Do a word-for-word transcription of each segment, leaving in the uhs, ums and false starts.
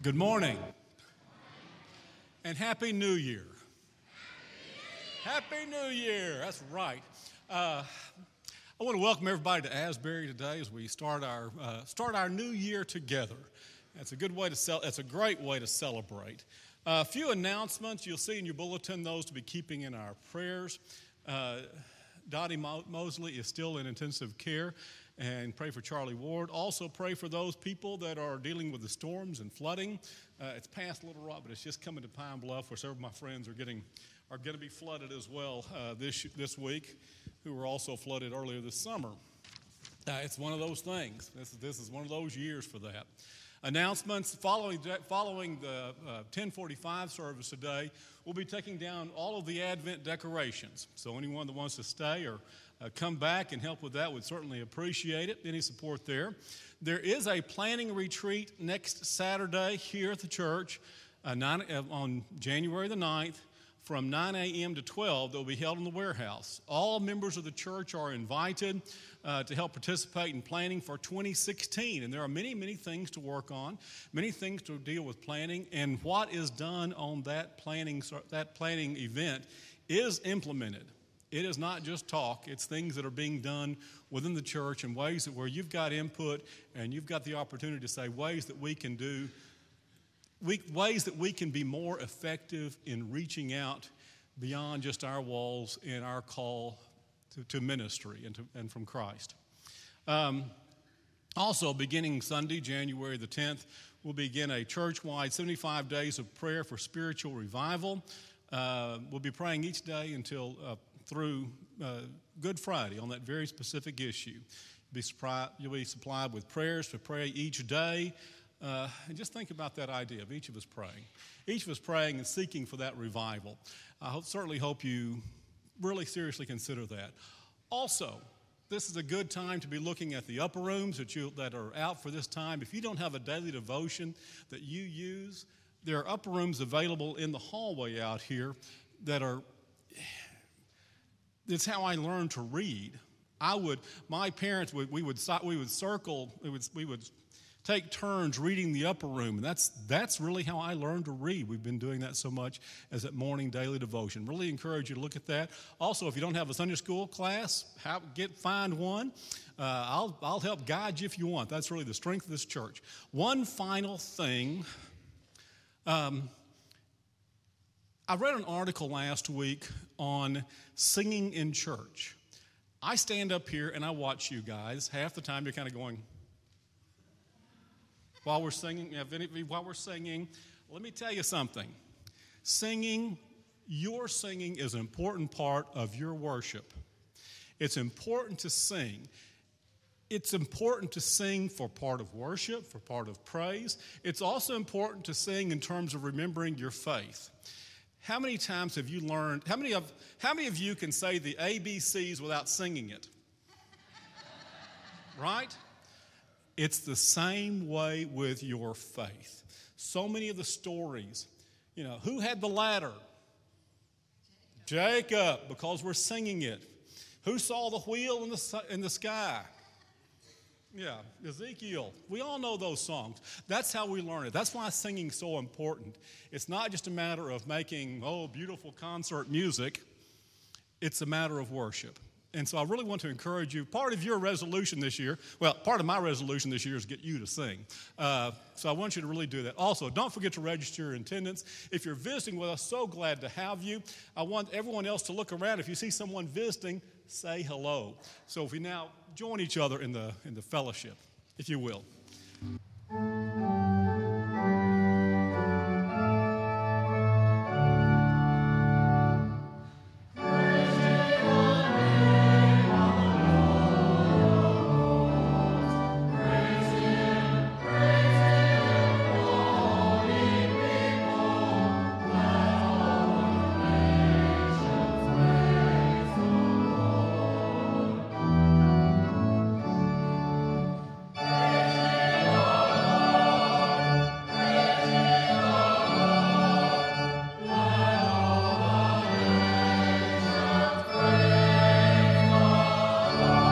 Good morning. And Happy New Year. Happy New Year. That's right. Uh, I want to welcome everybody to Asbury today as we start our uh, start our new year together. That's a good way to cel- That's a great way to celebrate. Uh, a few announcements you'll see in your bulletin; those to be keeping in our prayers. Uh, Dottie Mo- Mosley is still in intensive care, and pray for Charlie Ward. Also pray for those people that are dealing with the storms and flooding. Uh, it's past Little Rock, but it's just coming to Pine Bluff, where several of my friends are getting are going to be flooded as well uh, this this week, who were also flooded earlier this summer. Uh, it's one of those things. This is, this is one of those years for that. Announcements following following the uh, ten forty-five service today, we'll be taking down all of the Advent decorations. So anyone that wants to stay or uh, come back and help with that would certainly appreciate it. Any support there. There is a planning retreat next Saturday here at the church uh, nine, uh, on January the ninth from nine a.m. to twelve that will be held in the warehouse. All members of the church are invited uh, to help participate in planning for twenty sixteen. And there are many, many things to work on, many things to deal with planning. And what is done on that planning, that planning event is implemented. It is not just talk. It's things that are being done within the church in ways that where you've got input and you've got the opportunity to say ways that we can do, we, ways that we can be more effective in reaching out beyond just our walls in our call to, to ministry and, to, and from Christ. Um, also, beginning Sunday, January the tenth, we'll begin a church-wide seventy-five days of prayer for spiritual revival. Uh, we'll be praying each day until uh, through uh, Good Friday on that very specific issue. You'll be, supplied, you'll be supplied with prayers to pray each day. Uh, and just think about that idea of each of us praying. Each of us praying and seeking for that revival. I hope, certainly hope you really seriously consider that. Also, this is a good time to be looking at the upper rooms that, you, that are out for this time. If you don't have a daily devotion that you use, there are upper rooms available in the hallway out here that are... It's how I learned to read. I would, my parents would, we would, we would circle, we would, we would take turns reading the upper room. And that's, that's really how I learned to read. We've been doing that so much as that morning daily devotion. Really encourage you to look at that. Also, if you don't have a Sunday school class, how, get, find one. Uh, I'll, I'll help guide you if you want. That's really the strength of this church. One final thing. Um, I read an article last week on singing in church. I stand up here and I watch you guys. Half the time you're kind of going, while we're singing, while we're singing, let me tell you something. Singing, your singing is an important part of your worship. It's important to sing. It's important to sing for part of worship, for part of praise. It's also important to sing in terms of remembering your faith. How many times have you learned, how many of how many of you can say the A B Cs without singing it? Right? It's the same way with your faith. So many of the stories, you know, who had the ladder? Jacob, because we're singing it. Who saw the wheel in the in the sky? Yeah, Ezekiel. We all know those songs. That's how we learn it. That's why singing's so important. It's not just a matter of making, oh, beautiful concert music. It's a matter of worship. And so I really want to encourage you. Part of your resolution this year, well, part of my resolution this year is get you to sing. Uh, so I want you to really do that. Also, don't forget to register your attendance. If you're visiting with us, so glad to have you. I want everyone else to look around. If you see someone visiting, say hello. So if we now join each other in the in the fellowship, if you will.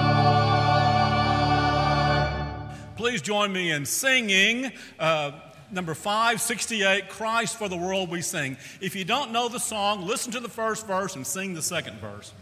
Please join me in singing uh, number five sixty-eight, Christ for the World We Sing. If you don't know the song, listen to the first verse and sing the second verse.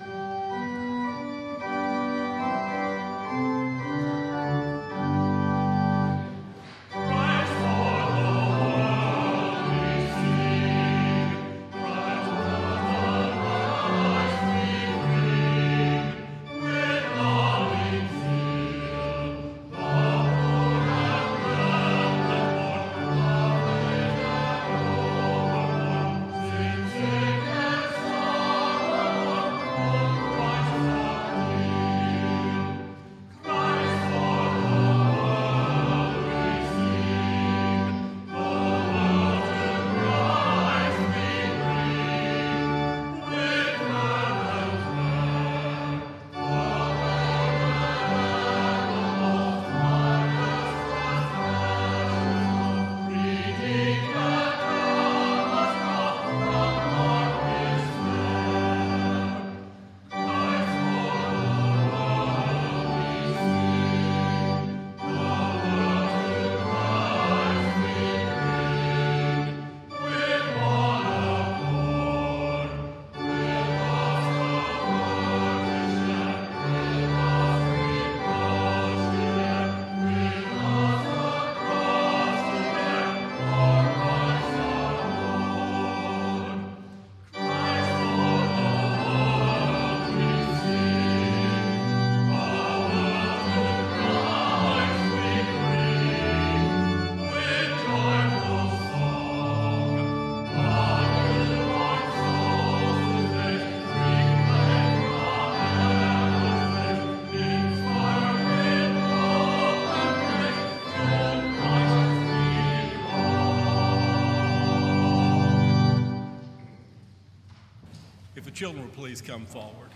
If the children will please come forward.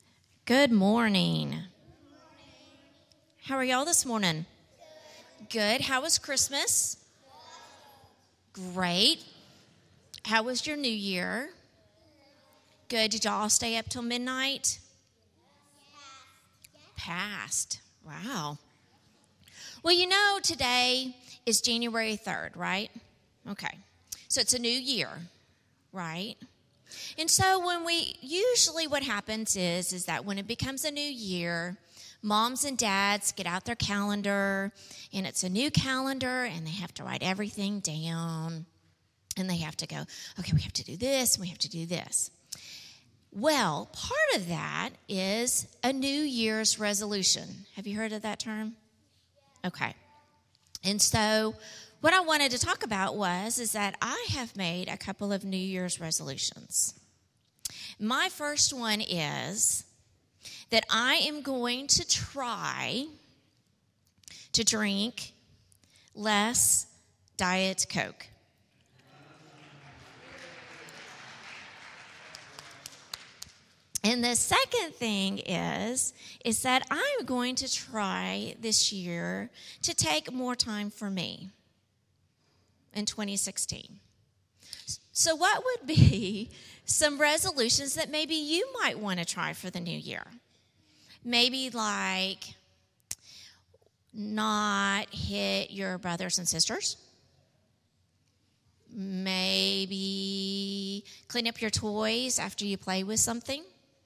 Good morning. How are y'all this morning? Good. How was Christmas? Great. How was your New Year? Good. Did y'all stay up till midnight? Past. Wow. Well, you know, today is January third, right? Okay. So it's a new year, right? And so when we, usually what happens is, is that when it becomes a new year, moms and dads get out their calendar, and it's a new calendar, and they have to write everything down, and they have to go, okay, we have to do this, and we have to do this. Well, part of that is a New Year's resolution. Have you heard of that term? Okay. And so what I wanted to talk about was, is that I have made a couple of New Year's resolutions. My first one is that I am going to try to drink less Diet Coke. And the second thing is, is that I'm going to try this year to take more time for me in twenty sixteen. So what would be some resolutions that maybe you might want to try for the new year? Maybe like not hit your brothers and sisters. Maybe clean up your toys after you play with something.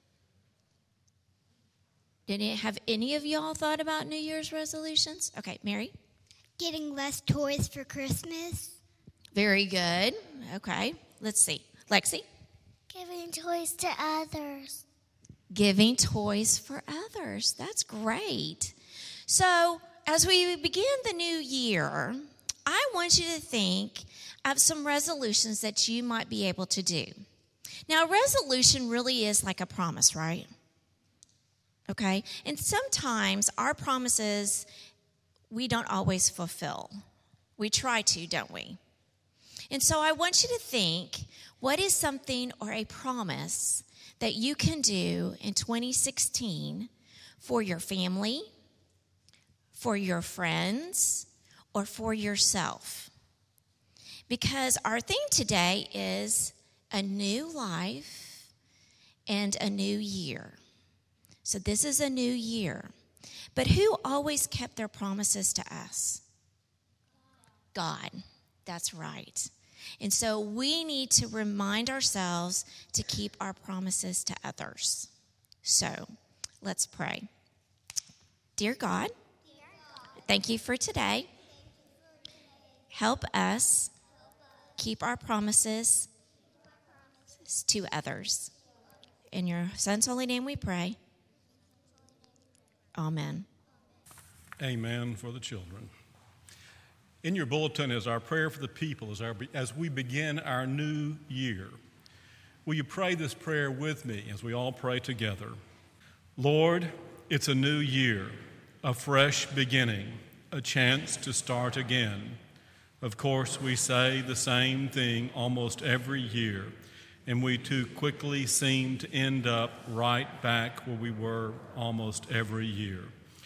Did it have any of y'all thought about New Year's resolutions? Okay, Mary? Getting less toys for Christmas. Very good. Okay, let's see. Lexi? Giving toys to others. Giving toys for others. That's great. So, as we begin the new year, I want you to think of some resolutions that you might be able to do. Now, a resolution really is like a promise, right? Okay? And sometimes our promises, we don't always fulfill. We try to, don't we? And so I want you to think, what is something or a promise that you can do in twenty sixteen for your family, for your friends, or for yourself? Because our theme today is a new life and a new year. So this is a new year. But who always kept their promises to us? God. That's right. And so we need to remind ourselves to keep our promises to others. So let's pray. Dear God, thank you for today. Help us keep our promises to others. In your Son's holy name we pray. Amen. Amen for the children. In your bulletin is our prayer for the people as, our, as we begin our new year. Will you pray this prayer with me as we all pray together? Lord, it's a new year, a fresh beginning, a chance to start again. Of course, we say the same thing almost every year, and we too quickly seem to end up right back where we were almost every year,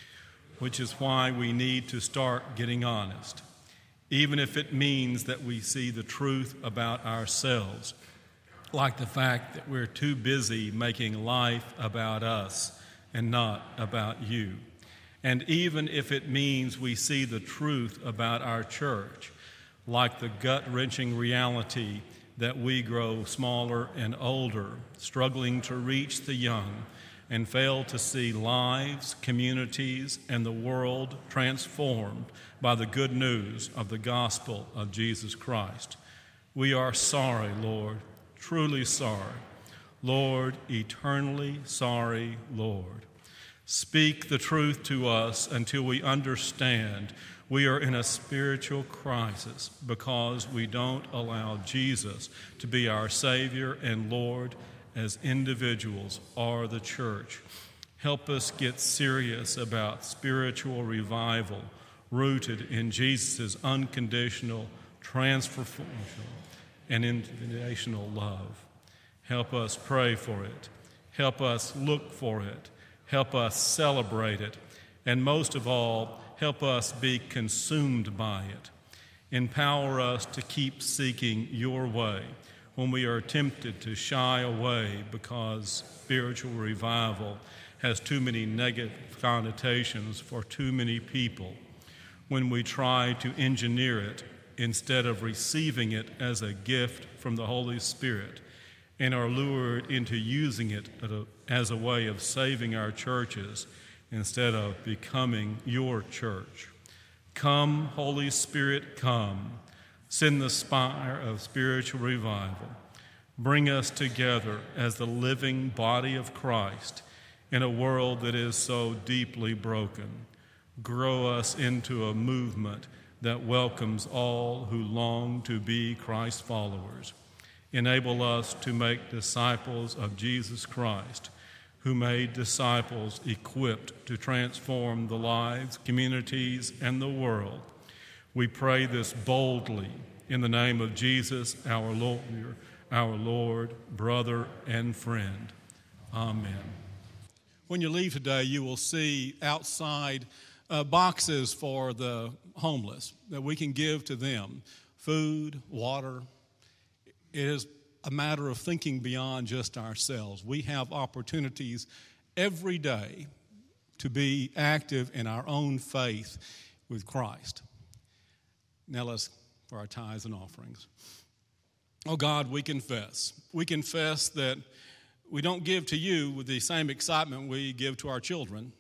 which is why we need to start getting honest, even if it means that we see the truth about ourselves, like the fact that we're too busy making life about us and not about you. And even if it means we see the truth about our church, like the gut-wrenching reality that we grow smaller and older, struggling to reach the young, and fail to see lives, communities, and the world transformed by the good news of the gospel of Jesus Christ. We are sorry, Lord, truly sorry. Lord, eternally sorry, Lord. Speak the truth to us until we understand we are in a spiritual crisis because we don't allow Jesus to be our Savior and Lord as individuals or the church. Help us get serious about spiritual revival rooted in Jesus' unconditional, transformational, and incarnational love. Help us pray for it. Help us look for it. Help us celebrate it. And most of all, help us be consumed by it. Empower us to keep seeking your way when we are tempted to shy away because spiritual revival has too many negative connotations for too many people, when we try to engineer it instead of receiving it as a gift from the Holy Spirit, and are lured into using it as a way of saving our churches instead of becoming your church. Come, Holy Spirit, come. Send the fire of spiritual revival. Bring us together as the living body of Christ in a world that is so deeply broken. Grow us into a movement that welcomes all who long to be Christ followers. Enable us to make disciples of Jesus Christ, who made disciples equipped to transform the lives, communities, and the world. We pray this boldly in the name of Jesus, our Lord, our Lord, brother, and friend. Amen. When you leave today, you will see outside uh, boxes for the homeless that we can give to them. Food, water. It is a matter of thinking beyond just ourselves. We have opportunities every day to be active in our own faith with Christ. Now let's, for our tithes and offerings. Oh God, we confess. We confess that we don't give to you with the same excitement we give to our children.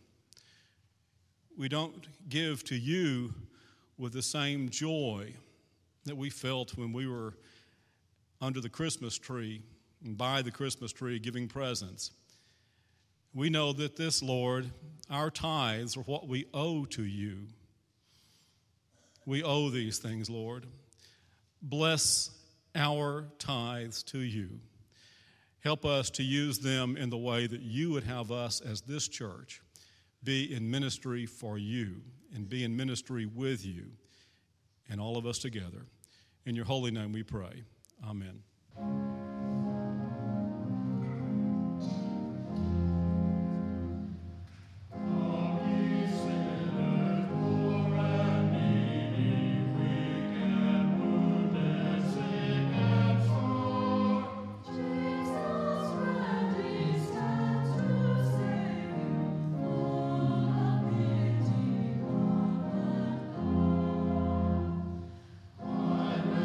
We don't give to you with the same joy that we felt when we were under the Christmas tree and by the Christmas tree giving presents. We know that this, Lord, our tithes are what we owe to you. We owe these things, Lord. Bless our tithes to you. Help us to use them in the way that you would have us as this church be in ministry for you and be in ministry with you and all of us together. In your holy name we pray. Amen. Amen.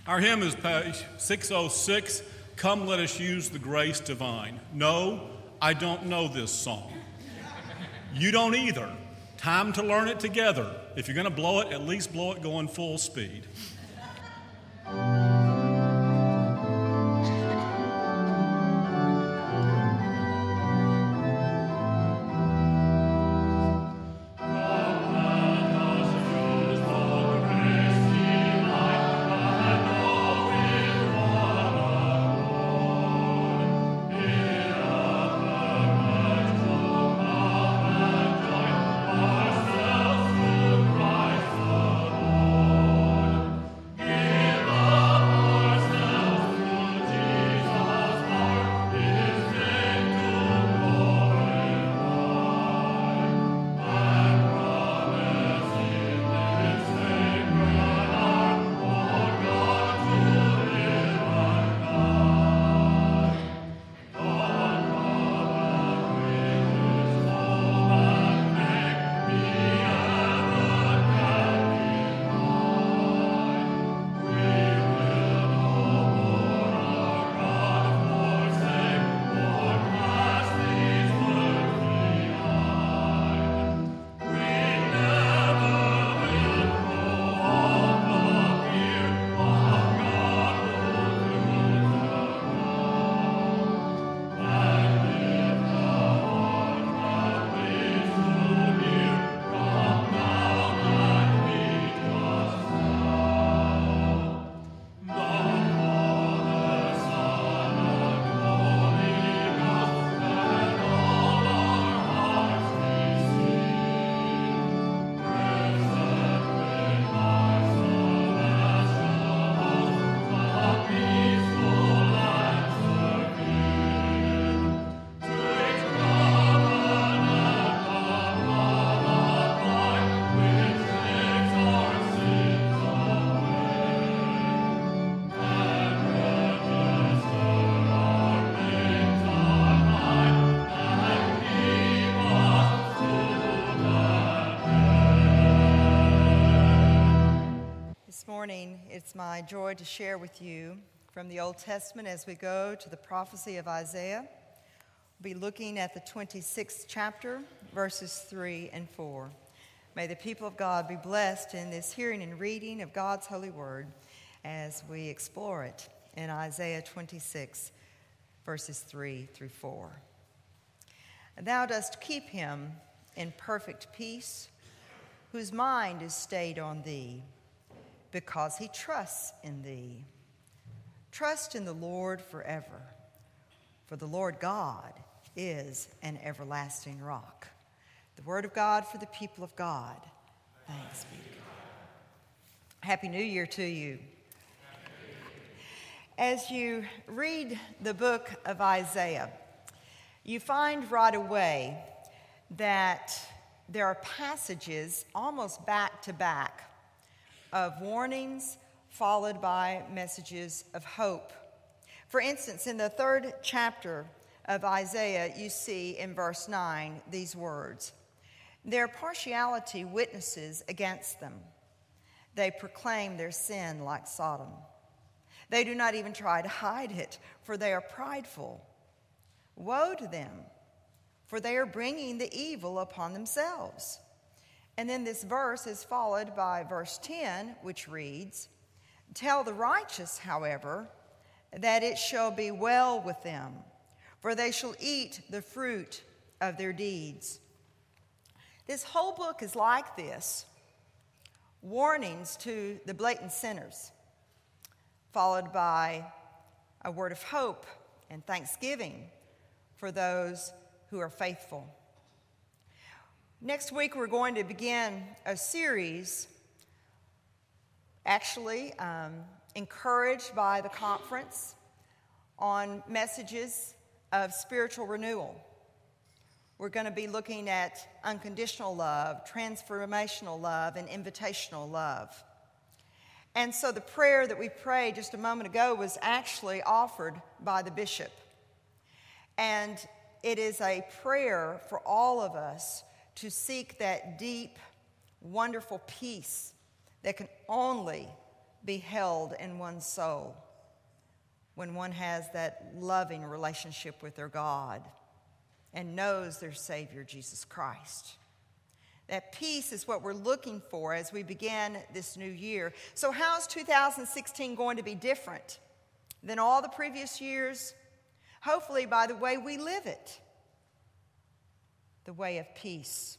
Our hymn is page six oh six, Come Let Us Use the Grace Divine. No, I don't know this song. You don't either. Time to learn it together. If you're going to blow it, at least blow it going full speed. It's my joy to share with you from the Old Testament as we go to the prophecy of Isaiah. We'll be looking at the twenty-sixth chapter, verses three and four. May the people of God be blessed in this hearing and reading of God's holy word as we explore it in Isaiah twenty-six, verses three through four. Thou dost keep him in perfect peace, whose mind is stayed on thee, because he trusts in thee. Trust in the Lord forever, for the Lord God is an everlasting rock. The word of God for the people of God. Thanks be to God. Happy New Year to you. As you read the book of Isaiah, you find right away that there are passages almost back to back of warnings followed by messages of hope. For instance, in the third chapter of Isaiah, you see in verse nine these words, "Their partiality witnesses against them. They proclaim their sin like Sodom. They do not even try to hide it, for they are prideful. Woe to them, for they are bringing the evil upon themselves." And then this verse is followed by verse ten, which reads, "Tell the righteous, however, that it shall be well with them, for they shall eat the fruit of their deeds." This whole book is like this: warnings to the blatant sinners, followed by a word of hope and thanksgiving for those who are faithful. Next week, we're going to begin a series, actually um, encouraged by the conference, on messages of spiritual renewal. We're going to be looking at unconditional love, transformational love, and invitational love. And so the prayer that we prayed just a moment ago was actually offered by the bishop. And it is a prayer for all of us to seek that deep, wonderful peace that can only be held in one's soul when one has that loving relationship with their God and knows their Savior, Jesus Christ. That peace is what we're looking for as we begin this new year. So how's two thousand sixteen going to be different than all the previous years? Hopefully by the way we live it, the way of peace.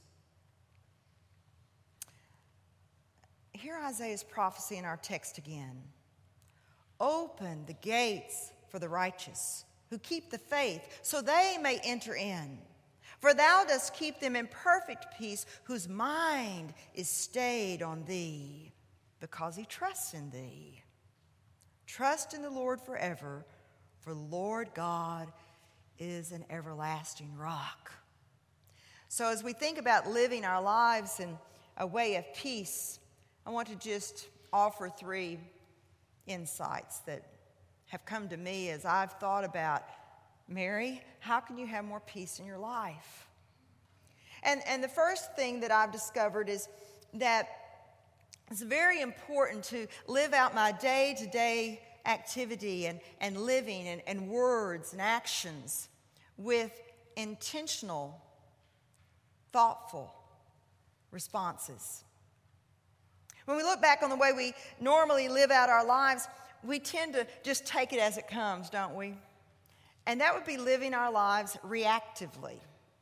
Hear Isaiah's prophecy in our text again. Open the gates for the righteous who keep the faith, so they may enter in. For thou dost keep them in perfect peace, whose mind is stayed on thee, because he trusts in thee. Trust in the Lord forever, for the Lord God is an everlasting rock. So as we think about living our lives in a way of peace, I want to just offer three insights that have come to me as I've thought about, Mary, how can you have more peace in your life? And, and the first thing that I've discovered is that it's very important to live out my day-to-day activity and, and living and, and words and actions with intentional, thoughtful responses. When we look back on the way we normally live out our lives, we tend to just take it as it comes, don't we? And that would be living our lives reactively.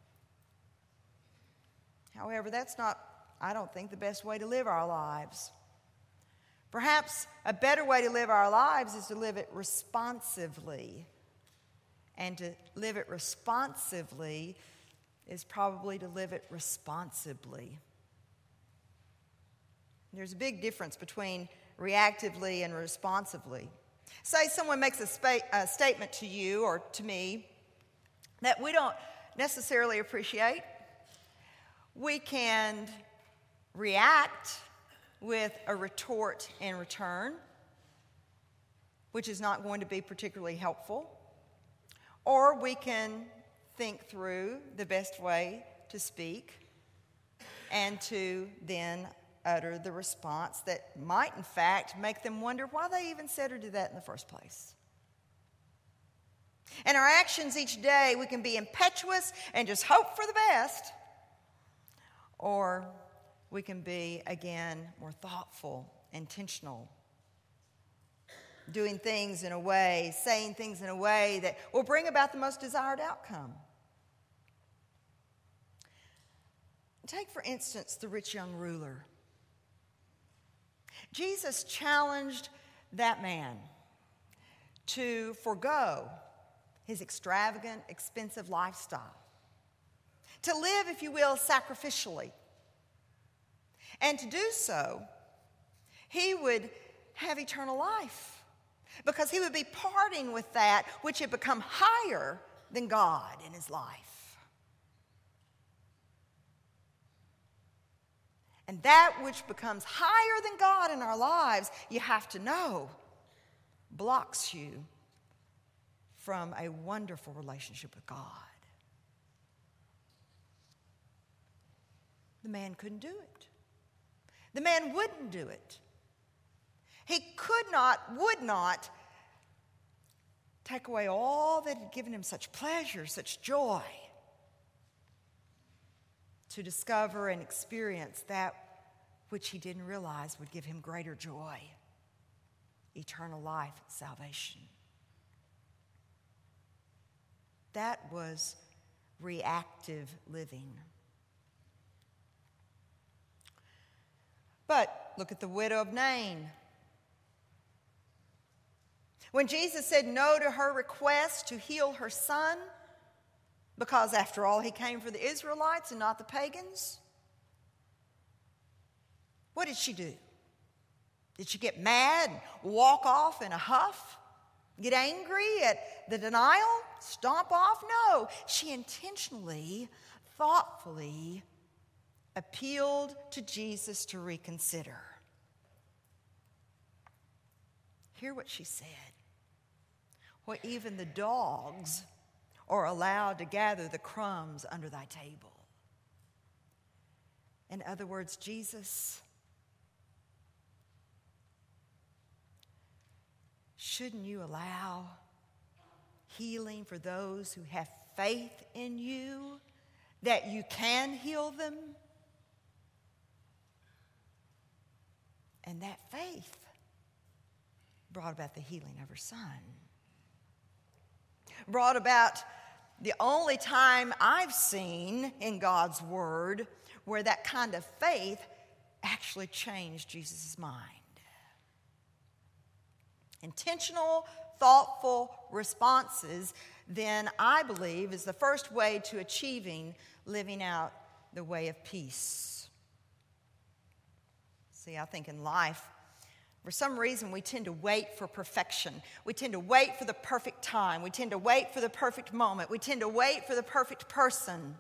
However, that's not, I don't think, the best way to live our lives. Perhaps a better way to live our lives is to live it responsively. And to live it responsively is probably to live it responsibly. There's a big difference between reactively and responsively. Say someone makes a, spa- a statement to you or to me that we don't necessarily appreciate. We can react with a retort in return, which is not going to be particularly helpful. Or we can think through the best way to speak and to then utter the response that might, in fact, make them wonder why they even said or did that in the first place. In our actions each day, we can be impetuous and just hope for the best, or we can be, again, more thoughtful, intentional, doing things in a way, saying things in a way that will bring about the most desired outcome. Take, for instance, the rich young ruler. Jesus challenged that man to forego his extravagant, expensive lifestyle, to live, if you will, sacrificially. And to do so, he would have eternal life because he would be parting with that which had become higher than God in his life. And that which becomes higher than God in our lives, you have to know, blocks you from a wonderful relationship with God. The man couldn't do it. The man wouldn't do it. He could not, would not take away all that had given him such pleasure, such joy, to discover and experience that which he didn't realize would give him greater joy, eternal life, salvation. That was reactive living. But look at the widow of Nain. When Jesus said no to her request to heal her son, because after all, he came for the Israelites and not the pagans, what did she do? Did she get mad and walk off in a huff? Get angry at the denial? Stomp off? No. She intentionally, thoughtfully appealed to Jesus to reconsider. Hear what she said. Well, even the dogs are allowed to gather the crumbs under thy table. In other words, Jesus, shouldn't you allow healing for those who have faith in you, that you can heal them? And that faith brought about the healing of her son. Brought about the only time I've seen in God's Word where that kind of faith actually changed Jesus' mind. Intentional, thoughtful responses, then, I believe, is the first way to achieving living out the way of peace. See, I think in life, for some reason, we tend to wait for perfection. We tend to wait for the perfect time. We tend to wait for the perfect moment. We tend to wait for the perfect person.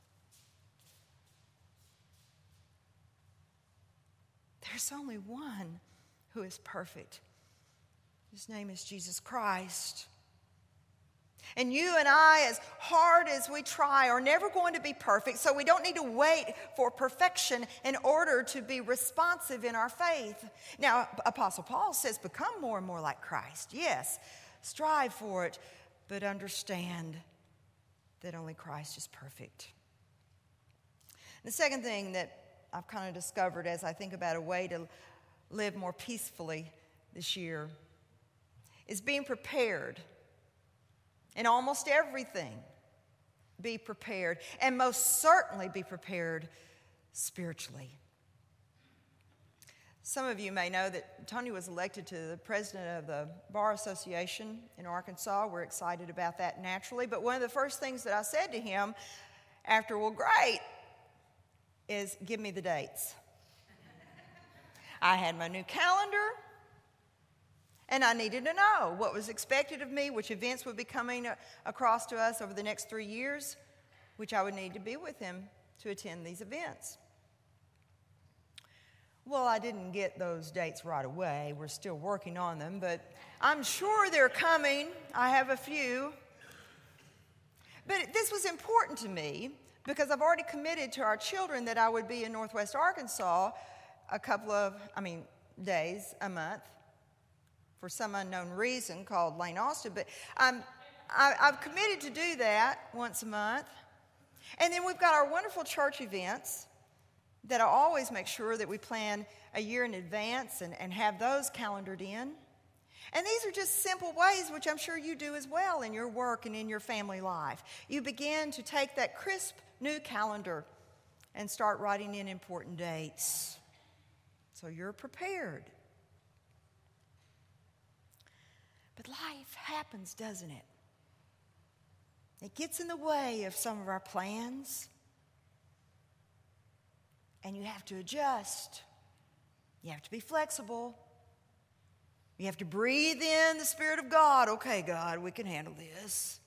There's only one who is perfect. His name is Jesus Christ. And you and I, as hard as we try, are never going to be perfect, so we don't need to wait for perfection in order to be responsive in our faith. Now, Apostle Paul says, become more and more like Christ. Yes, strive for it, but understand that only Christ is perfect. The second thing that I've kind of discovered as I think about a way to live more peacefully this year is being prepared. In almost everything, be prepared, and most certainly be prepared spiritually. Some of you may know that Tony was elected to the president of the Bar Association in Arkansas. We're excited about that naturally. But one of the first things that I said to him after, well, great, is give me the dates. I had my new calendar. And I needed to know what was expected of me, which events would be coming across to us over the next three years, which I would need to be with him to attend these events. Well, I didn't get those dates right away. We're still working on them, but I'm sure they're coming. I have a few. But this was important to me because I've already committed to our children that I would be in Northwest Arkansas a couple of, I mean, days, a month, for some unknown reason called Lane Austin. But um, I, I've committed to do that once a month. And then we've got our wonderful church events that I always make sure that we plan a year in advance and, and have those calendared in. And these are just simple ways, which I'm sure you do as well in your work and in your family life. You begin to take that crisp new calendar and start writing in important dates so you're prepared. But life happens, doesn't it? It gets in the way of some of our plans. And you have to adjust. You have to be flexible. You have to breathe in the Spirit of God. Okay, God, we can handle this.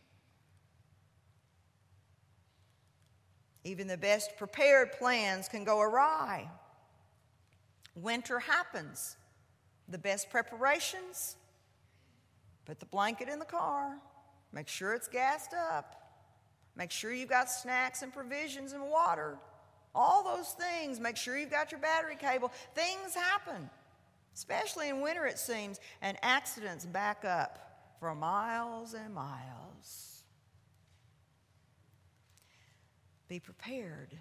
Even the best prepared plans can go awry. Winter happens. The best preparations, put the blanket in the car. Make sure it's gassed up. Make sure you've got snacks and provisions and water. All those things. Make sure you've got your battery cable. Things happen, especially in winter, it seems, and accidents back up for miles and miles. Be prepared.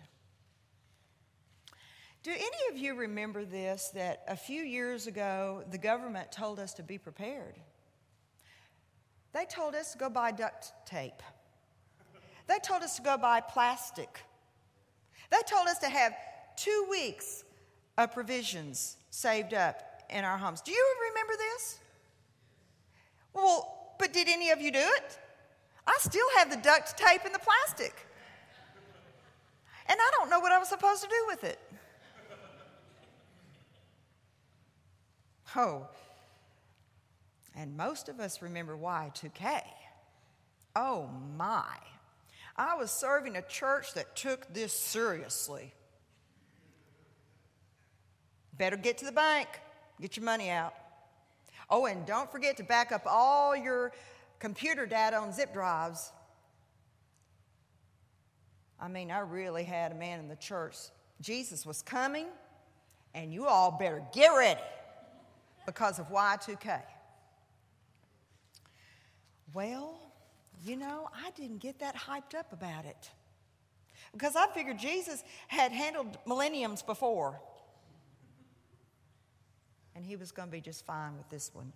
Do any of you remember this, that a few years ago, the government told us to be prepared? They told us to go buy duct tape. They told us to go buy plastic. They told us to have two weeks of provisions saved up in our homes. Do you remember this? Well, but did any of you do it? I still have the duct tape and the plastic. And I don't know what I was supposed to do with it. Oh, and most of us remember Y two K. Oh my. I was serving a church that took this seriously. Better get to the bank. Get your money out. Oh, and don't forget to back up all your computer data on zip drives. I mean, I really had a man in the church. Jesus was coming, and you all better get ready because of Y two K. Well, you know, I didn't get that hyped up about it. Because I figured Jesus had handled millenniums before. And he was going to be just fine with this one.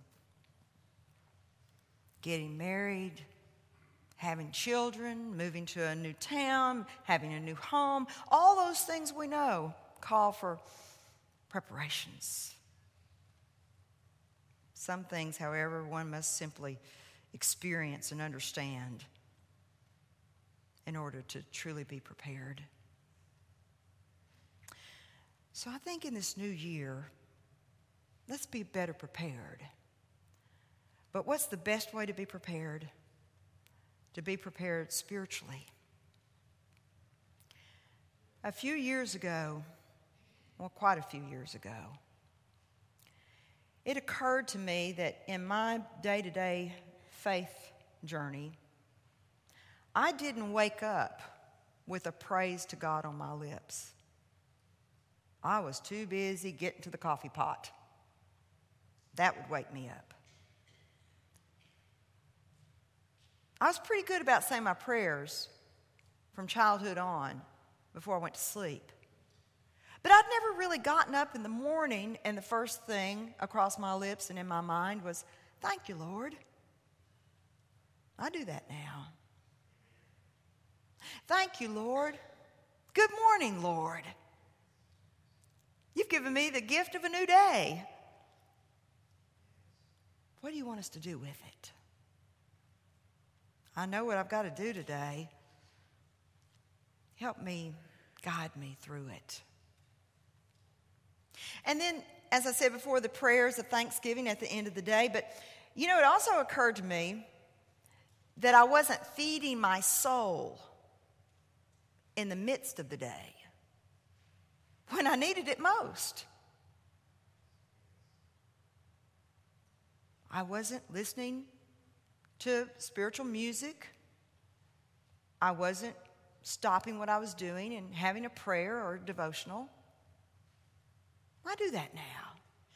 Getting married, having children, moving to a new town, having a new home, all those things we know call for preparations. Some things, however, one must simply experience and understand in order to truly be prepared. So I think in this new year, let's be better prepared. But what's the best way to be prepared? To be prepared spiritually. A few years ago, well, quite a few years ago, it occurred to me that in my day-to-day faith journey, I didn't wake up with a praise to God on my lips. I was too busy getting to the coffee pot. That would wake me up. I was pretty good about saying my prayers from childhood on before I went to sleep. But I'd never really gotten up in the morning and the first thing across my lips and in my mind was, "Thank you, Lord." I do that now. "Thank you, Lord. Good morning, Lord. You've given me the gift of a new day. What do you want us to do with it? I know what I've got to do today. Help me, guide me through it." And then, as I said before, the prayers of thanksgiving at the end of the day. But, you know, it also occurred to me that I wasn't feeding my soul in the midst of the day when I needed it most. I wasn't listening to spiritual music. I wasn't stopping what I was doing and having a prayer or a devotional. I do that now.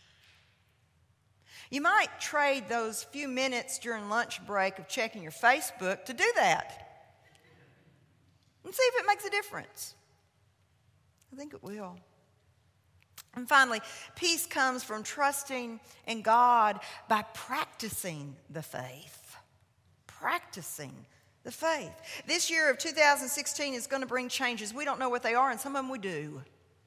You might trade those few minutes during lunch break of checking your Facebook to do that and see if it makes a difference. I think it will. And finally, peace comes from trusting in God by practicing the faith. Practicing the faith. This year of two thousand sixteen is going to bring changes. We don't know what they are, and some of them we do.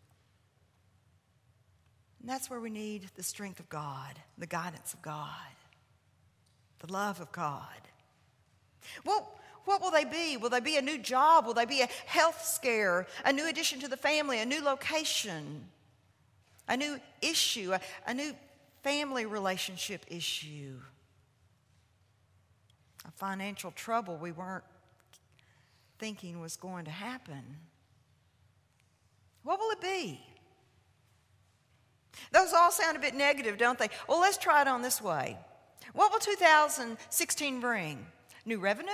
And that's where we need the strength of God, the guidance of God, the love of God. Well, what will they be? Will they be a new job? Will they be a health scare, a new addition to the family, a new location, a new issue, a, a new family relationship issue, a financial trouble we weren't thinking was going to happen? What will it be? Those all sound a bit negative, don't they? Well, let's try it on this way. What will two thousand sixteen bring? New revenue?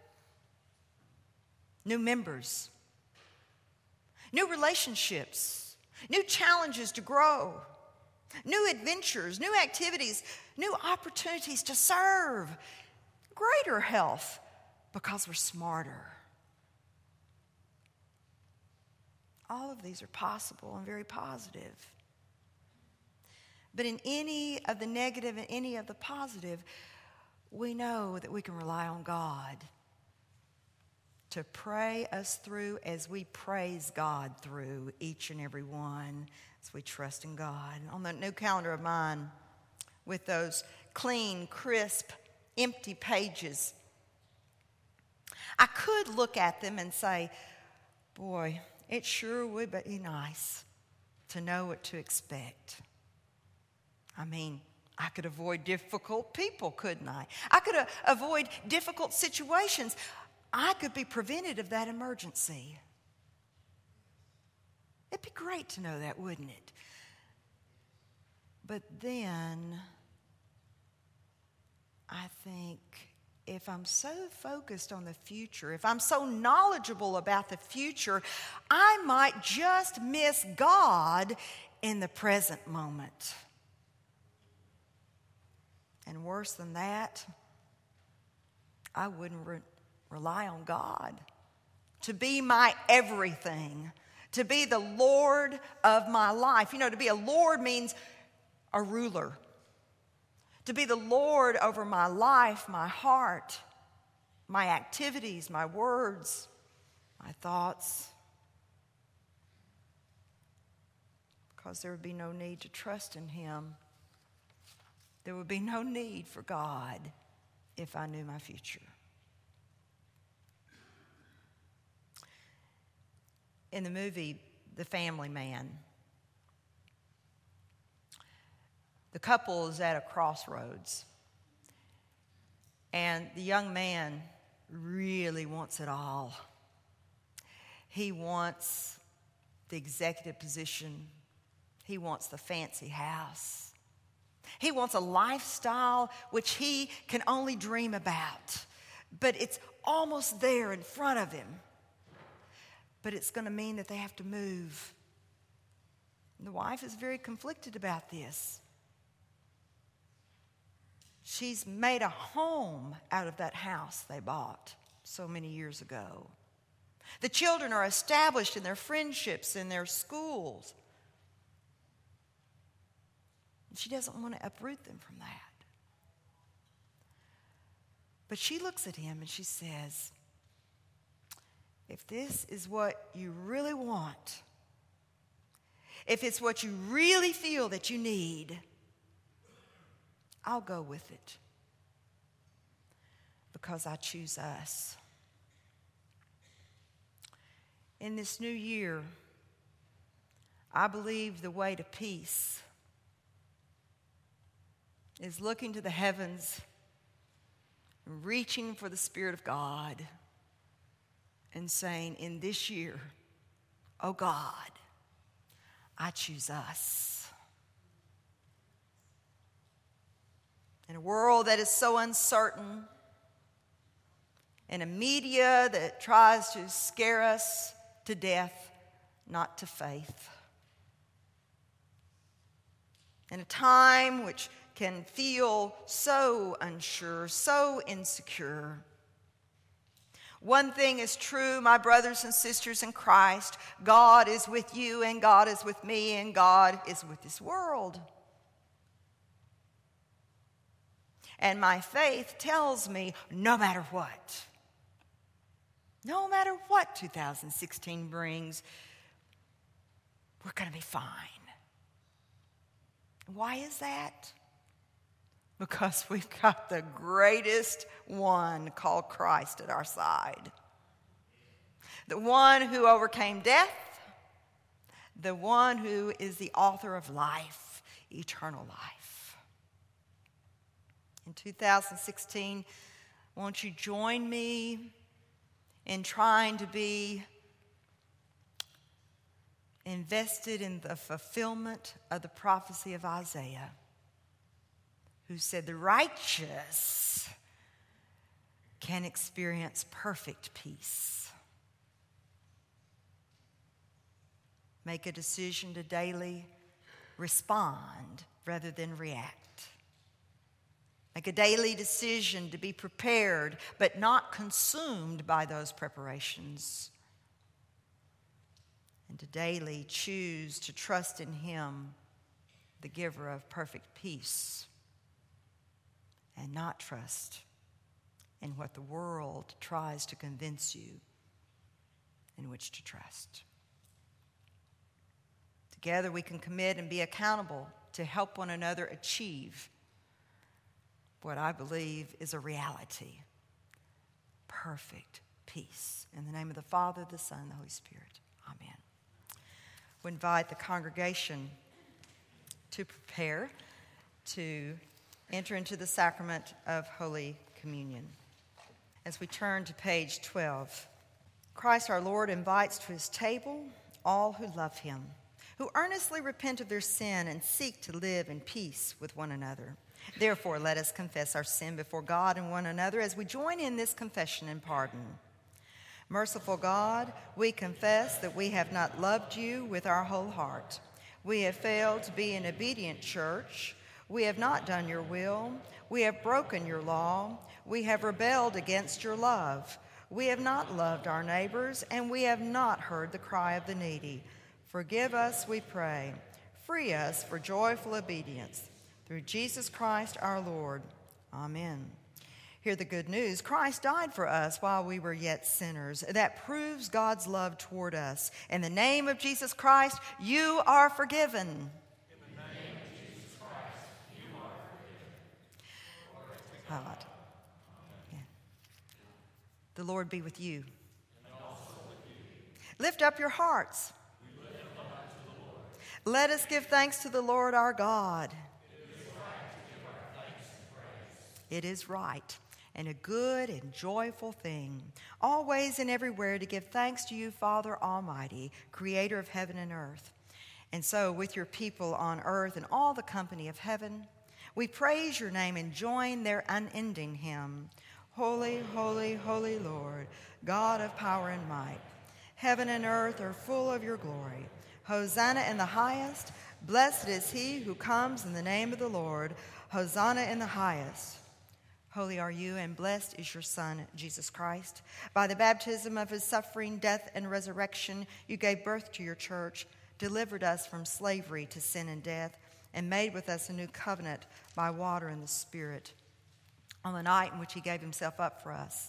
New members? New relationships? New challenges to grow? New adventures? New activities? New opportunities to serve? Greater health because we're smarter? All of these are possible and very positive. But in any of the negative and any of the positive, we know that we can rely on God to pray us through as we praise God through each and every one, as we trust in God. On the new calendar of mine, with those clean, crisp, empty pages, I could look at them and say, boy, it sure would be nice to know what to expect. I mean, I could avoid difficult people, couldn't I? I could uh, avoid difficult situations. I could be prevented of that emergency. It'd be great to know that, wouldn't it? But then I think if I'm so focused on the future, if I'm so knowledgeable about the future, I might just miss God in the present moment. And worse than that, I wouldn't re- rely on God to be my everything, to be the Lord of my life. You know, to be a Lord means a ruler. To be the Lord over my life, my heart, my activities, my words, my thoughts. Because there would be no need to trust in Him. There would be no need for God if I knew my future. In the movie The Family Man, the couple is at a crossroads, and the young man really wants it all. He wants the executive position. He wants the fancy house. He wants a lifestyle which he can only dream about, but it's almost there in front of him. But it's going to mean that they have to move. And the wife is very conflicted about this. She's made a home out of that house they bought so many years ago. The children are established in their friendships, in their schools. And she doesn't want to uproot them from that. But she looks at him and she says, if this is what you really want, if it's what you really feel that you need, I'll go with it. Because I choose us. In this new year, I believe the way to peace is looking to the heavens, reaching for the Spirit of God, and saying, in this year, oh God, I choose us. In a world that is so uncertain, in a media that tries to scare us to death, not to faith. In a time which can feel so unsure, so insecure. One thing is true, my brothers and sisters in Christ. God is with you, and God is with me, and God is with this world. And my faith tells me, no matter what, no matter what two thousand sixteen brings, we're going to be fine. Why is that? Because we've got the greatest one called Christ at our side. The one who overcame death, the one who is the author of life, eternal life. In two thousand sixteen, won't you join me in trying to be invested in the fulfillment of the prophecy of Isaiah, who said the righteous can experience perfect peace. Make a decision to daily respond rather than react. Make a daily decision to be prepared but not consumed by those preparations. And to daily choose to trust in Him, the giver of perfect peace, and not trust in what the world tries to convince you in which to trust. Together we can commit and be accountable to help one another achieve what I believe is a reality. Perfect peace. In the name of the Father, the Son, and the Holy Spirit. Amen. We invite the congregation to prepare to enter into the sacrament of Holy Communion. As we turn to page twelve, Christ our Lord invites to His table all who love Him, who earnestly repent of their sin and seek to live in peace with one another. Therefore, let us confess our sin before God and one another as we join in this confession and pardon. Merciful God, we confess that we have not loved you with our whole heart. We have failed to be an obedient church. We have not done your will. We have broken your law. We have rebelled against your love. We have not loved our neighbors, and we have not heard the cry of the needy. Forgive us, we pray. Free us for joyful obedience. Through Jesus Christ our Lord. Amen. Hear the good news. Christ died for us while we were yet sinners. That proves God's love toward us. In the name of Jesus Christ, you are forgiven. In the name of Jesus Christ, you are forgiven. God. Yeah. The Lord be with you. And also with you. Lift up your hearts. We lift them up to the Lord. Let us give thanks to the Lord our God. It is right to give our thanks and praise. It is right and a good and joyful thing, always and everywhere to give thanks to you, Father Almighty, creator of heaven and earth. And so with your people on earth and all the company of heaven, we praise your name and join their unending hymn. Holy, holy, holy Lord, God of power and might. Heaven and earth are full of your glory. Hosanna in the highest. Blessed is he who comes in the name of the Lord. Hosanna in the highest. Holy are you, and blessed is your Son, Jesus Christ. By the baptism of his suffering, death, and resurrection, you gave birth to your church, delivered us from slavery to sin and death, and made with us a new covenant by water and the Spirit. On the night in which he gave himself up for us,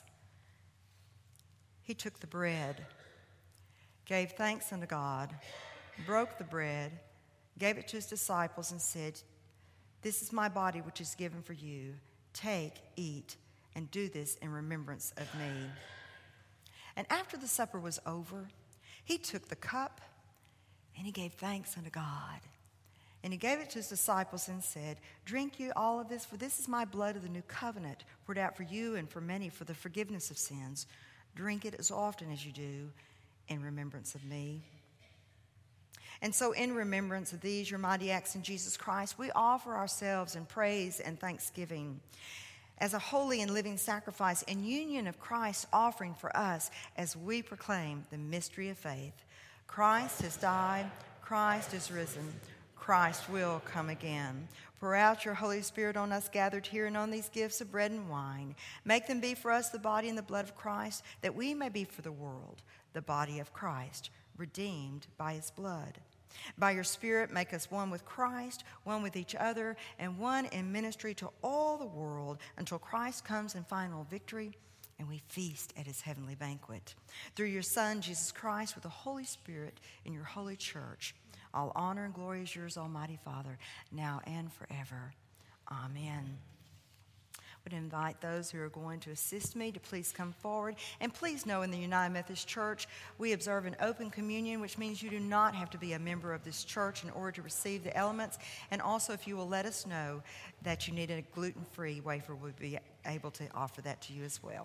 he took the bread, gave thanks unto God, broke the bread, gave it to his disciples, and said, "This is my body which is given for you. Take, eat, and do this in remembrance of me." And after the supper was over, he took the cup, and he gave thanks unto God. And he gave it to his disciples and said, "Drink you all of this, for this is my blood of the new covenant, poured out for you and for many for the forgiveness of sins. Drink it as often as you do in remembrance of me." And so in remembrance of these, your mighty acts in Jesus Christ, we offer ourselves in praise and thanksgiving as a holy and living sacrifice in union of Christ's offering for us as we proclaim the mystery of faith. Christ has died. Christ is risen. Christ will come again. Pour out your Holy Spirit on us gathered here and on these gifts of bread and wine. Make them be for us the body and the blood of Christ, that we may be for the world the body of Christ, redeemed by his blood. By your Spirit, make us one with Christ, one with each other, and one in ministry to all the world until Christ comes in final victory and we feast at his heavenly banquet. Through your Son, Jesus Christ, with the Holy Spirit in your holy church, all honor and glory is yours, Almighty Father, now and forever. Amen. I would invite those who are going to assist me to please come forward. And please know in the United Methodist Church, we observe an open communion, which means you do not have to be a member of this church in order to receive the elements. And also, if you will let us know that you need a gluten-free wafer, we'll be able to offer that to you as well.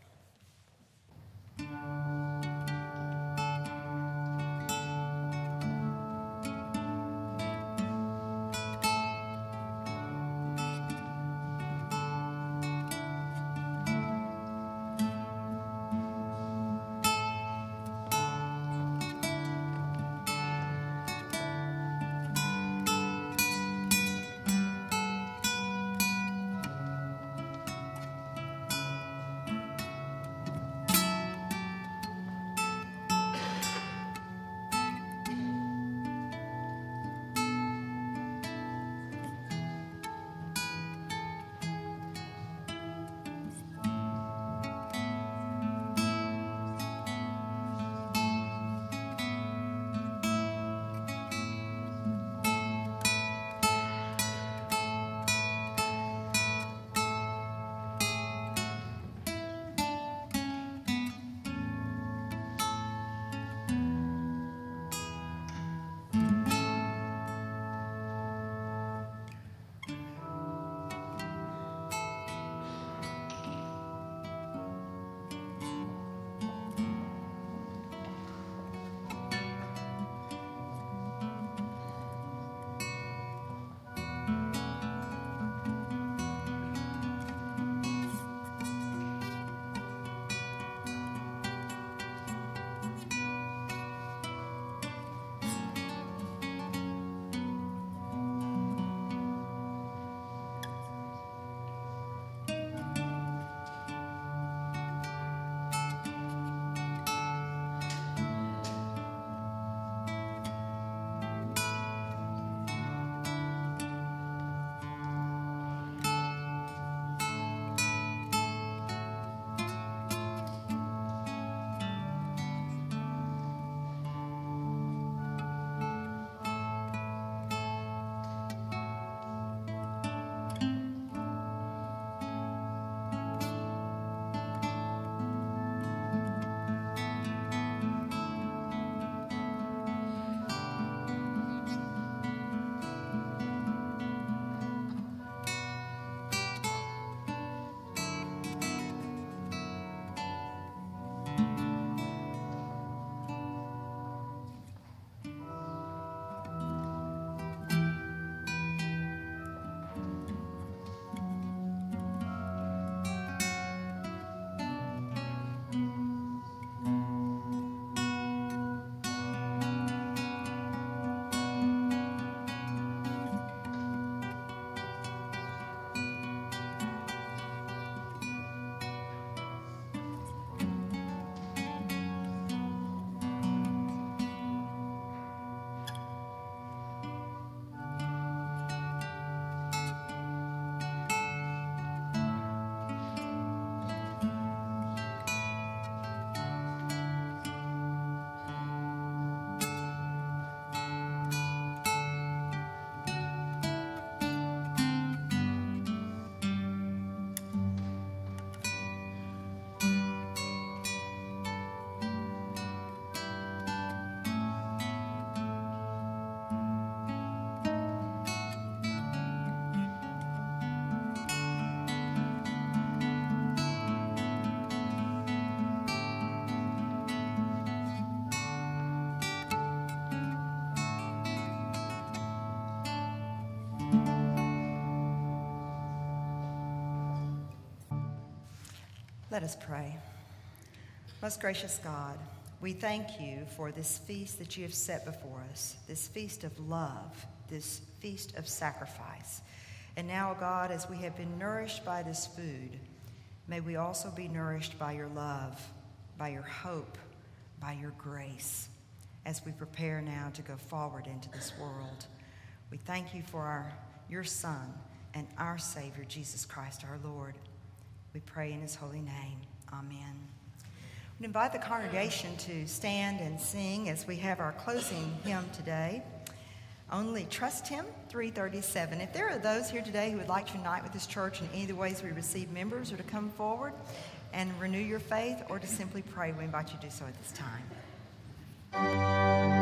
Let us pray. Most gracious God, we thank you for this feast that you have set before us, this feast of love, this feast of sacrifice. And now, God, as we have been nourished by this food, may we also be nourished by your love, by your hope, by your grace, as we prepare now to go forward into this world. We thank you for our, your Son and our Savior, Jesus Christ our Lord. We pray in his holy name. Amen. We invite the congregation to stand and sing as we have our closing hymn today. Only Trust Him, three thirty-seven. If there are those here today who would like to unite with this church in any of the ways we receive members, or to come forward and renew your faith, or to simply pray, we invite you to do so at this time.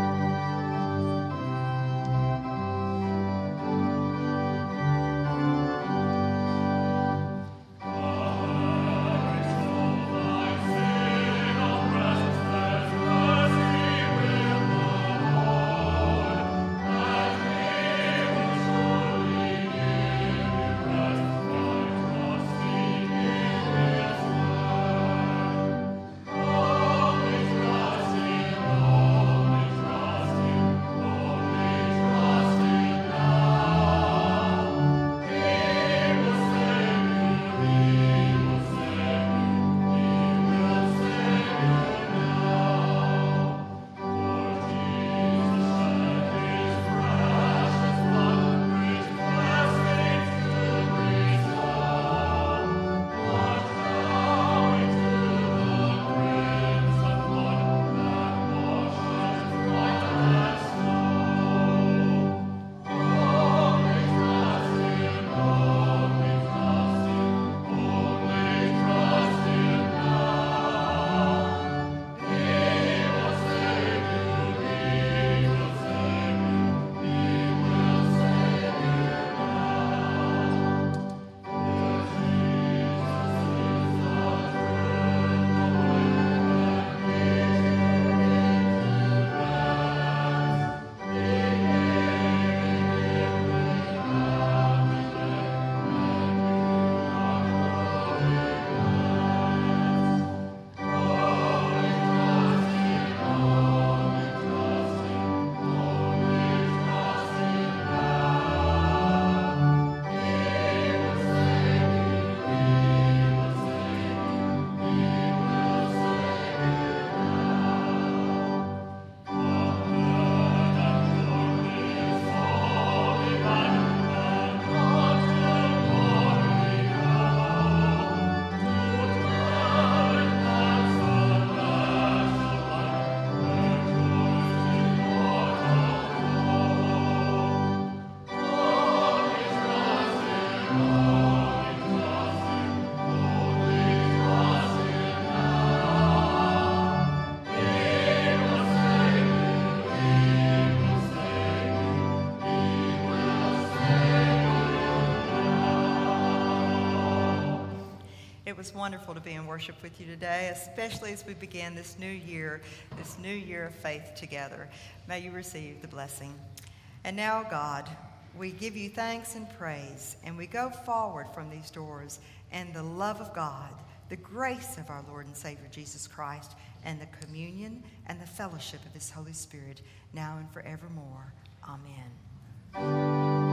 It was wonderful to be in worship with you today, especially as we begin this new year, this new year of faith together. May you receive the blessing. And now, God, we give you thanks and praise, and we go forward from these doors, and the love of God, the grace of our Lord and Savior Jesus Christ, and the communion and the fellowship of his Holy Spirit, now and forevermore. Amen.